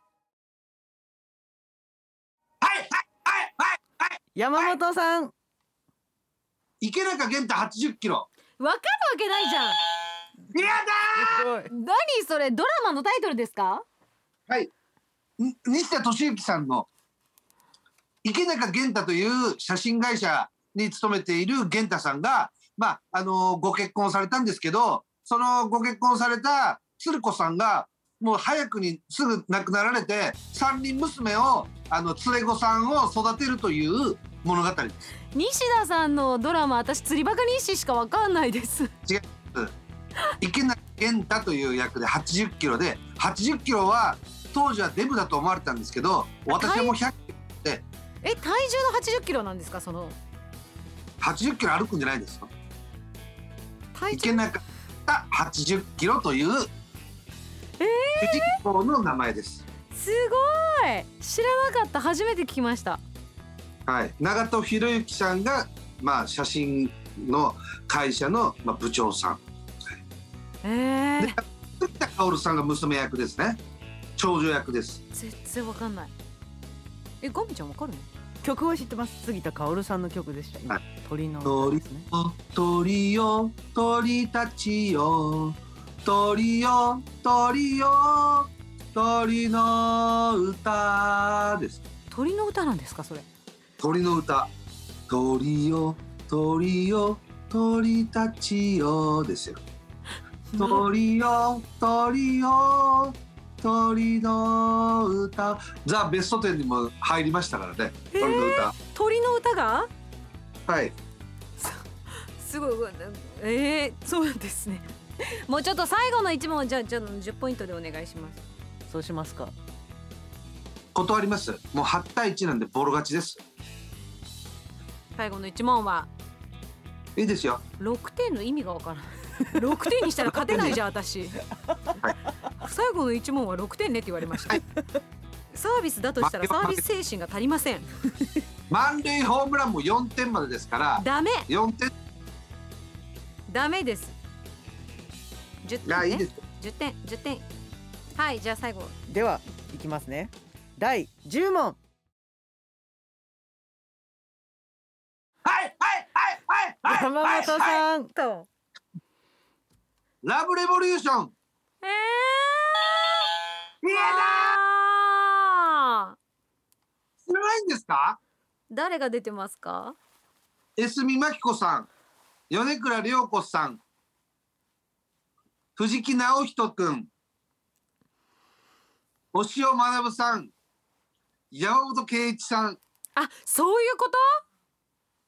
はいはいはい。 山本さん。 池中玄太はちじゅっキロ。 わかるわけないじゃん。 やだー。 何それドラマのタイトルですか？ はい。に西田敏行さんの池中玄太という写真会社に勤めている玄太さんが、まああのーご結婚されたんですけど、そのご結婚された鶴子さんがもう早くにすぐ亡くなられて、三人娘をあの連れ子さんを育てるという物語です。 西田さんのドラマ私釣りバカ日誌しかわかんないです。 池中玄太という役ではちじゅっキロで、はちじゅっキロは当時はデブだと思われてたんですけど、私はもうひゃっキロでえ体重のはちじゅっキロなんですか？そのはちじゅっキロ歩くんじゃないですか。 体重池中がはちじゅっキロという主人公の名前です。 すごい知らなかった。初めて聞きました。 はい、長門博之さんが、まあ、写真の会社の、まあ、部長さん。 えー、 で杉田薫さんが娘役ですね。長女役です。 全然わかんない。えガミちゃんわかるの？ 曲は知ってます。杉田薫さんの曲でした。今、 はい、 鳥の歌ですね。 鳥よ鳥たちよ鳥よ鳥よ鳥の歌です。 鳥の歌なんですかそれ？ 鳥の歌。鳥よ鳥よ鳥たちよですよ。鳥よ鳥よ鳥の歌。ザ・ベストテンにも入りましたからね、 えー、 鳥の歌。 鳥の歌が？ はい。 すごい。えー、そうなんですね。もうちょっと最後の一問じゃあじゃあじゅっポイントでお願いします。 そうしますか。 断ります。もうはちたいいちなんでボロ勝ちです。 最後の一問はいいですよ。 ろくてんの意味がわからないろくてんにしたら勝てないじゃん私、はい、最後のいち問はろくてんねって言われました、はい、サービスだとしたらサービス精神が足りません。 満塁ホームランもよんてんまでですからダメよんてんダメです。じゅってんね。 いいです。 じゅってんじゅってん。はいじゃあ最後ではいきますね。だいじゅう問。 はい山本さん、 とラブレボリューション。 えいやー、あだ知らないんですか？ ー誰が出てますか？ 江角真紀子さん、米倉涼子さん、藤木直人くん、押尾学さん、山本圭一さん、 あ、そういうこと？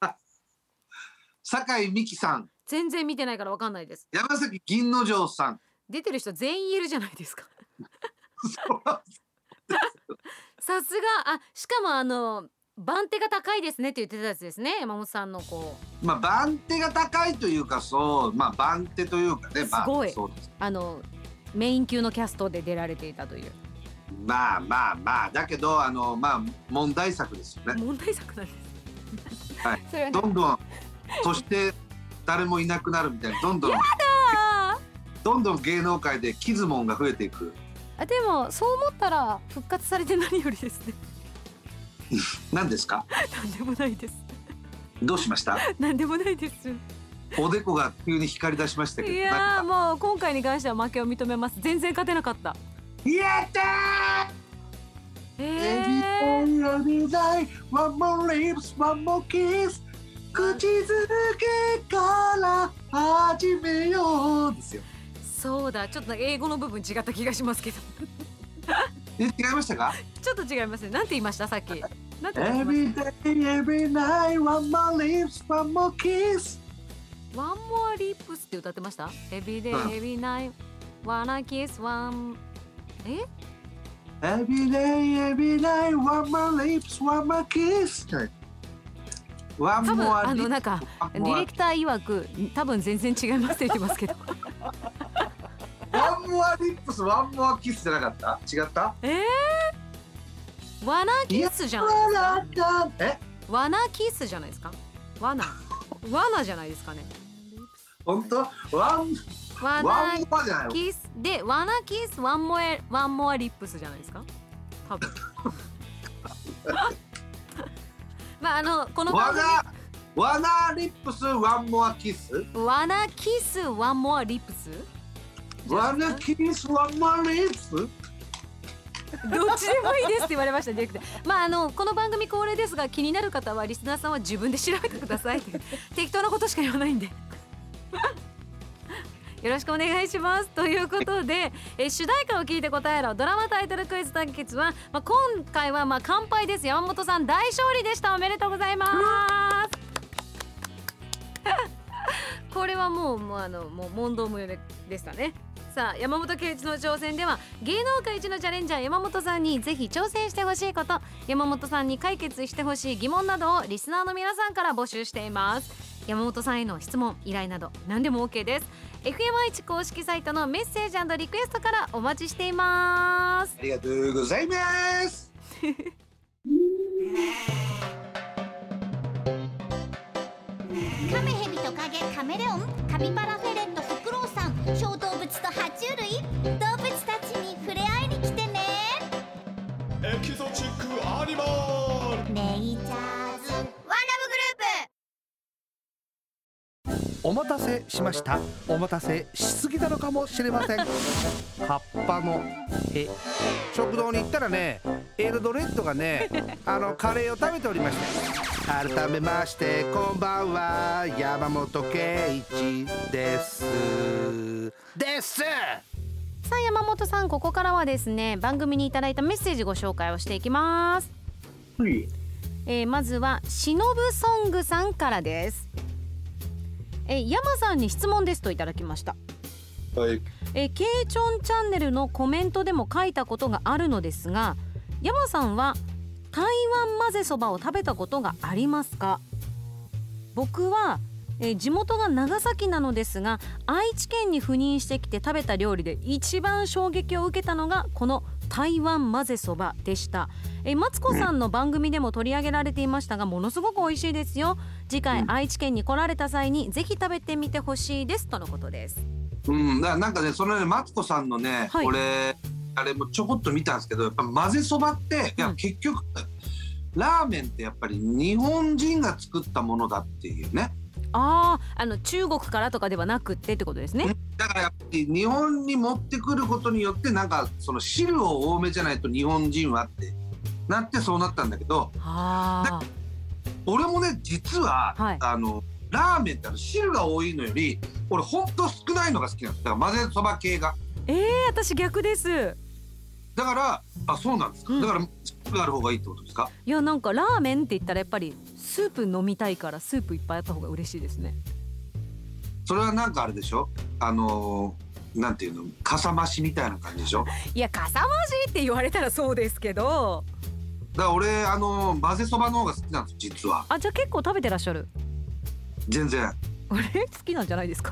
酒井美紀さん、 全然見てないからわかんないです。 山崎銀之丞さん。 出てる人全員いるじゃないですか。さすが。あ、しかもあの番手が高いですねって言ってたやつですね、山本さんのこう。 まあ番手が高いというか、そう、まあ番手というかね、まあ、 すごいそうです。 あのメイン級のキャストで出られていたという。 まあまあまあ、だけどあのまあ問題作ですよね。 問題作なんです。 はい。 それはね、 どんどんそして誰もいなくなるみたいな、どんどんあどんどん芸能界でキズモンが増えていく。 あ、でもそう思ったら復活されて何よりですね。 何ですか？ なんでもないです。 どうしました？ なんでもないです。 おでこが急に光り出しましたけど。 いやー、もう今回に関しては負けを認めます。全然勝てなかった。 やったー。 えー、 Every day, one more lips, one more kiss。口づけから始めようですよ。 そうだ、ちょっと英語の部分違った気がしますけど。 え、違いましたか？ ちょっと違いますね。なんて言いましたさっき？なんて言いま Every し day, every night, one more lips, one more kiss。 た？ One more lips って歌ってました？ Every day, うん every night, wanna kiss one。え？ Every day, every night, one more lips, one more kiss。One 多分 more あの lips なんか one デ more ィレクター曰く多分全然違いますって言ってますけど。 ワンモアリップス、ワンモアキスじゃなかった？違った？ えー、ワナキスじゃないですか？ え？ ワナキスじゃないですか？ワナワナじゃないですかね。 本当？ワンワナワンモアじゃないの？ キスでワナキスワンモエワンモアリップスじゃないですか？多分。まああのこのワ番ナワナリップス、ワンモアキス？ 組ワナキスワンモアリップス？ ワナキス、ワンモアリップス？ どっちでもいいですって言われましたディレクター。まああのこの番組恒例ですが、気になる方はリスナーさんは自分で調べてくださいっていう適当なことしか言わないんで。よろしくお願いします。ということで、え主題歌を聞いて答えろドラマタイトルクイズ対決は、まあ、今回はまあ完敗です。山本さん大勝利でした。おめでとうございます。これはもうもうあのもう問答無用でしたね。さあ山本圭一の挑戦では芸能界一のチャレンジャー山本さんにぜひ挑戦してほしいこと、山本さんに解決してほしい疑問などをリスナーの皆さんから募集しています。山本さんへの質問依頼など何でも OK です。 エフエムアイチ 公式サイトのメッセージ&リクエストからお待ちしています。 ありがとうございます。 カメヘビトカゲカメレオンカピバラフェレットフクロウさん小動物と爬虫類動物たちに触れ合いに来てね。 エキゾチックアニマル。 ネイチャーズワンラブグループ。 お待たせしました。お待たせしすぎたのかもしれません。葉っぱのへ食堂に行ったらね、エルドレッドがねあのカレーを食べておりまして、改めましてこんばんは、山本圭一ですですさあ山本さん、ここからはですね番組にいただいたメッセージご紹介をしていきます。 はい。 えー、まずはしのぶソングさんからです。えー、山さんに質問ですといただきました。 はい。 えー、ケイチョンチャンネルのコメントでも書いたことがあるのですが、山さんは台湾混ぜそばを食べたことがありますか？僕は、えー、地元が長崎なのですが、愛知県に赴任してきて食べた料理で一番衝撃を受けたのがこの台湾混ぜそばでした。えー、マツコさんの番組でも取り上げられていましたが、ものすごく美味しいですよ。次回愛知県に来られた際にぜひ食べてみてほしいですとのことです。 うん、だからなんかね、そのね、マツコさんのね、 はい、 俺あれもちょこっと見たんですけど、やっぱ混ぜそばって、いや結局ラーメンってやっぱり日本人が作ったものだっていうね。 ああ、あの中国からとかではなくってってことですね。 だからやっぱり日本に持ってくることによってなんかその汁を多めじゃないと日本人はってなってそうなったんだけど、 あ俺もね実は、 はい、 あのラーメンってあの汁が多いのより俺ほんと少ないのが好きなんです。だから混ぜそば系が。 えー、私逆です。 だからあそうなんですか、うん、だからスープがある方がいいってことですか。 いやなんかラーメンって言ったらやっぱりスープ飲みたいからスープいっぱいあった方が嬉しいですね。 それはなんかあれでしょ、あのー、なんていうのかさ増しみたいな感じでしょ。 いやかさ増しって言われたらそうですけど、 だから俺あのー、混ぜそばの方が好きなんです実は。 あじゃあ結構食べてらっしゃる。 全然あれ好きなんじゃないですか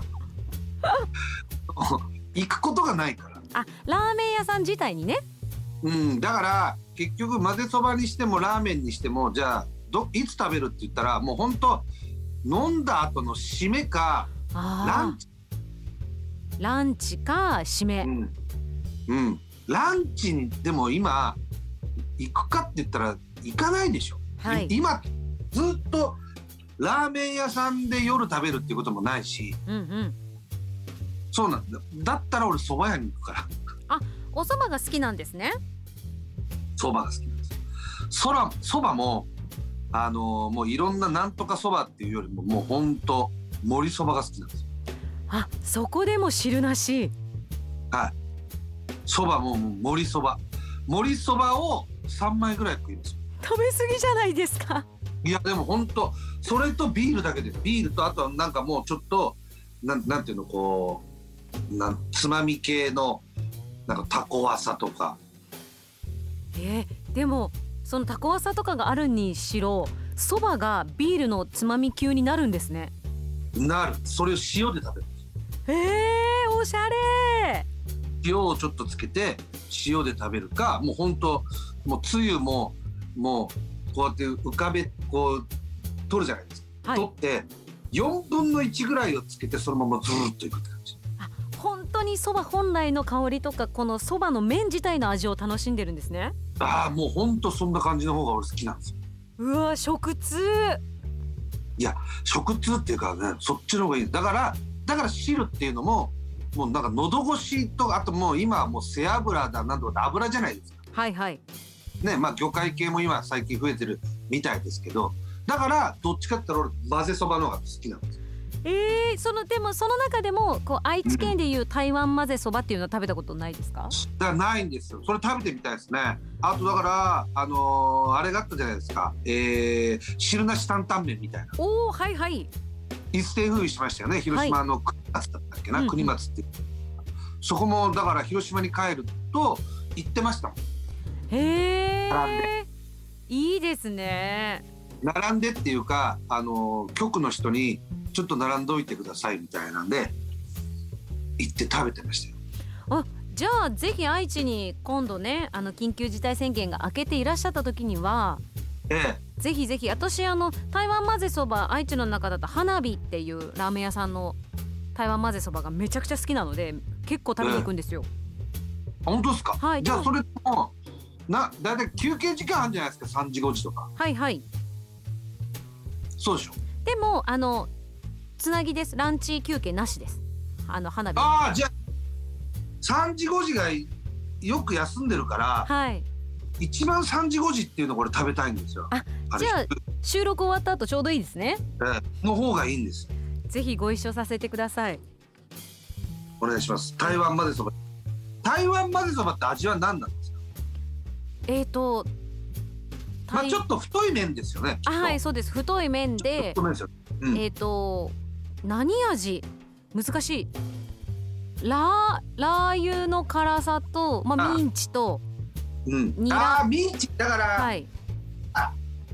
行くことがないから。 あラーメン屋さん自体にね。 うん、だから結局混ぜそばにしてもラーメンにしてもじゃあどいつ食べるって言ったらもうほんと飲んだ後の締めかランチランチか締め、 うんうん、ランチにでも今行くかって言ったら行かないでしょ、はい、今ずっとラーメン屋さんで夜食べるっていうこともないし、うんうん、そうなんだ。だったら俺蕎麦屋に行くから。 あお蕎麦が好きなんですね。 蕎麦が好きなんです。そら蕎麦もあのー、もういろんななんとか蕎麦っていうよりももうほんと盛り蕎麦が好きなんです。 あそこでも汁なし。 はい蕎麦も盛り蕎麦盛り蕎麦をさんまいぐらい食います。 食べ過ぎじゃないですか。 いやでもほんとそれとビールだけでビールとあとはなんかもうちょっとな ん, なんていうのこうなんつまみ系のなんかタコワサとか。 えー、でもそのタコワサとかがあるにしろそばがビールのつまみ級になるんですね。 なる。それを塩で食べる。 えー、おしゃれ。 塩をちょっとつけて塩で食べるかもうほんともうつゆももうこうやって浮かべこう取るじゃないですか、はい、取ってよんぶんのいちぐらいをつけてそのままずーっといくって感じ。 あ本当にそば本来の香りとかこのそばの麺自体の味を楽しんでるんですね。 ああもうほんとそんな感じの方が俺好きなんですよ。 うわ食通。 いや食通っていうかねそっちの方がいい。だからだから汁っていうのももうなんか喉越しとあともう今はもう背脂だなんとか油じゃないですか。 はいはいねまあ魚介系も今最近増えてるみたいですけどだからどっちかって言ったら俺混ぜそばの方が好きなんですよ。 えー、そのでもその中でもこう愛知県でいう台湾混ぜそばっていうのは食べたことないですか？ だからないんですよ。それ食べてみたいですね。あとだからあのー、あれがあったじゃないですか、えー、汁なし担々麺みたいな。 おーはいはい一世風靡しましたよね。広島の国松だったっけな、はい、国松ってそこもだから広島に帰ると行ってましたもん。 へーいいですね。 並んでっていうかあのー、局の人にちょっと並んどいてくださいみたいなんで行って食べてましたよ。 あじゃあぜひ愛知に今度ねあの緊急事態宣言が明けていらっしゃった時には、 ええ、 ぜひぜひ私あの台湾混ぜそば愛知の中だと花火っていうラーメン屋さんの台湾混ぜそばがめちゃくちゃ好きなので結構食べに行くんですよ。 ええ、本当ですか？ はい、 じゃあそれもなだいたい休憩時間あるんじゃないですか。さんじごじとか。 はいはいそうでしょ。 でもあのつなぎです。ランチ休憩なしです。あの花火。 ああじゃあさんじごじがよく休んでるから、はい、一番さんじごじっていうのこれ食べたいんですよ。 あじゃあ収録終わった後ちょうどいいですね。 ええ、の方がいいんです。 ぜひご一緒させてください。 お願いします。台湾混ぜそば。台湾混ぜそばって味は何なんですか？ えーとまあちょっと太い麺ですよね。 あはいそうです。太い麺で、 麺ですよ、うん、 えーと何味難しい。ラーラー油の辛さと、まあ、ミンチとうん、ニラ。あミンチだから、 はい、 あ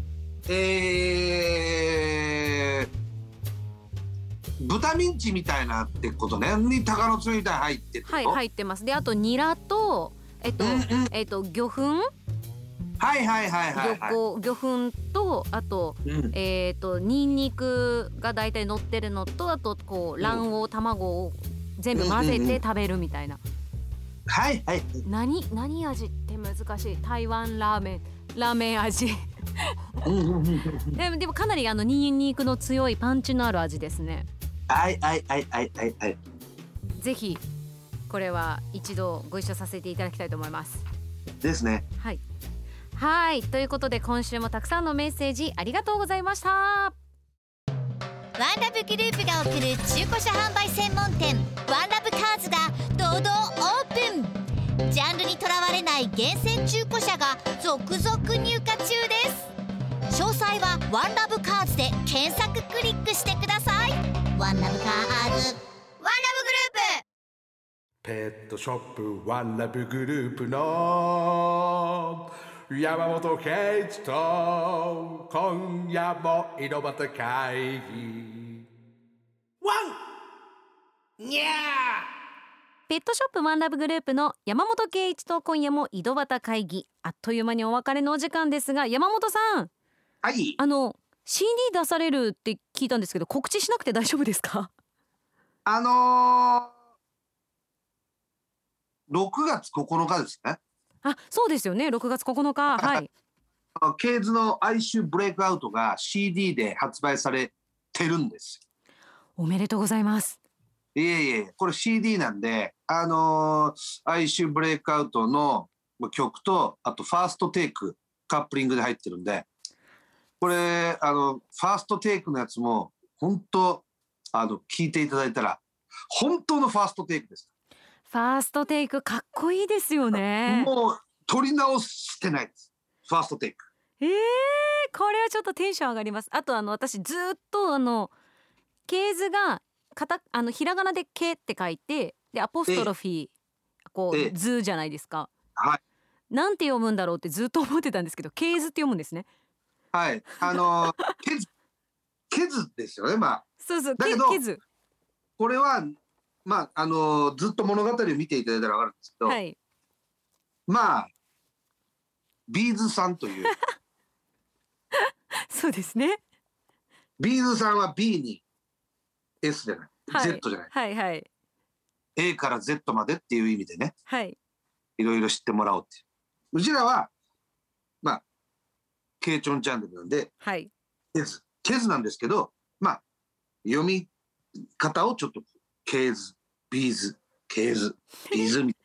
えー、豚ミンチみたいなってことね。に鷹の爪みたいに入ってる。 はい入ってます。であとニラとえっと、うんうん、えっと魚粉。 はいはいはいはい、はい、 魚, 魚粉とあと、うん、えっとニンニクがだいたい乗ってるのとあとこう卵黄、卵を全部混ぜて食べるみたいな、うんうんうん、 はいはい。 何何味って難しい。台湾ラーメンラーメン味うんうんうんうんでもでもかなりあのニンニクの強いパンチのある味ですね。 はいはいはいはいはいはい。 ぜひこれは一度ご一緒させていただきたいと思います。 ですね。 はいはいということで今週もたくさんのメッセージありがとうございました。 ワンラブグループが送る中古車販売専門店ワンラブカーズが堂々オープン。ジャンルにとらわれない厳選中古車が続々入荷中です。詳細はワンラブカーズで検索クリックしてください。ワンラブカーズワンラブグループ。 ペットショップワンラブグループの山本圭一と今夜も井戸端会議ワンニャー。 ペットショップワンラブグループの山本圭一と今夜も井戸端会議、あっという間にお別れのお時間ですが、山本さん、 はい。 あの シーディー 出されるって聞いたんですけど、告知しなくて大丈夫ですか？ あのー、ろくがつここのかですね。 あ、そうですよね、ろくがつここのか。はい。 ケーズの哀愁ブレイクアウトが シーディー で発売されてるんです。 おめでとうございます。 いえいえ、これ シーディー なんで、あのー、哀愁ブレイクアウトの曲と、あとファーストテイクカップリングで入ってるんで、これあのファーストテイクのやつも本当あの聞いていただいたら本当のファーストテイクです。 ファーストテイクかっこいいですよね。 もう撮り直してないです。ファーストテイク。 えー、これはちょっとテンション上がります。あとあの私ずっとあのケーズがカタあのひらがなでケって書いて、でアポストロフィーこうズじゃないですか。 はい。 なんて読むんだろうってずっと思ってたんですけど、ケーズって読むんですね。 はい。あのケズケズですよね。まあ。 そうそう。 だけどケズ。 これはまああのずっと物語を見ていただいたらわかるんですけど、 はい。 まあビーズさんというそうですね。 ビーズさんは B に S じゃない、 はい、 Z じゃない、 はいはい A から Z までっていう意味でね、 はい、 いろいろ知ってもらおうっていう。うちらはまあケイチョンチャンネルなんで、 はい、 ケズケズなんですけど、まあ読み方をちょっとケーズビーズケーズビーズみたい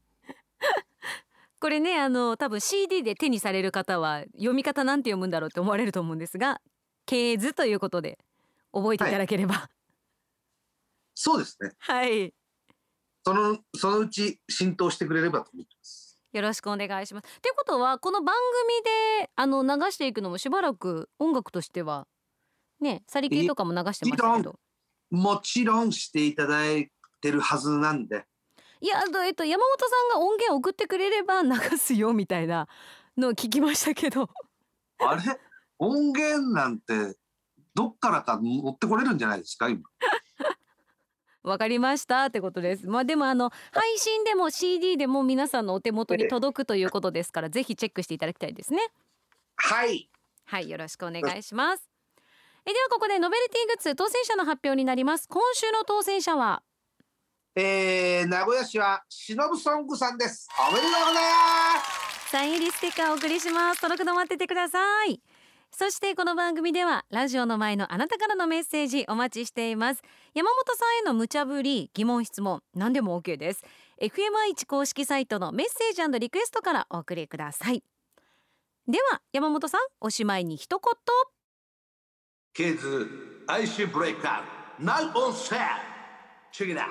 これね、あの多分 シーディー で手にされる方は読み方なんて読むんだろうって思われると思うんですが、ケーズということで覚えていただければ、はい、 そうですね。 はい。 そのそのうち浸透してくれればと思ってます。 よろしくお願いします。ということはこの番組であの流していくのもしばらく音楽としてはね、サリキとかも流してましたけど、 もちろんしていただいてるはずなんで。 いや、えっと、山本さんが音源を送ってくれれば流すよみたいなのを聞きましたけどあれ音源なんてどっからか持ってこれるんじゃないですか今。 わかりましたってことです。まあでもあの配信でも シーディー でも皆さんのお手元に届くということですから、ぜひチェックしていただきたいですね。 はいはい、よろしくお願いします。えではここでノベルティグッズ当選者の発表になります。今週の当選者はえー、名古屋市はしのぶソングさんです。おめでとうございます。 サイン入りステッカーをお送りします。届くの待っててください。そしてこの番組ではラジオの前のあなたからのメッセージお待ちしています。山本さんへの無茶ぶり、疑問、質問何でも OK です。 エフエムアイワン 公式サイトのメッセージ&リクエストからお送りください。では山本さん、おしまいに一言。 ケーズ哀愁ブレイクアウト Now on set チェキだ。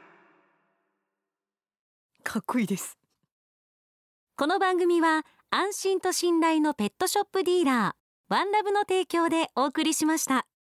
かっこいいです。この番組は安心と信頼のペットショップディーラーワンラブの提供でお送りしました。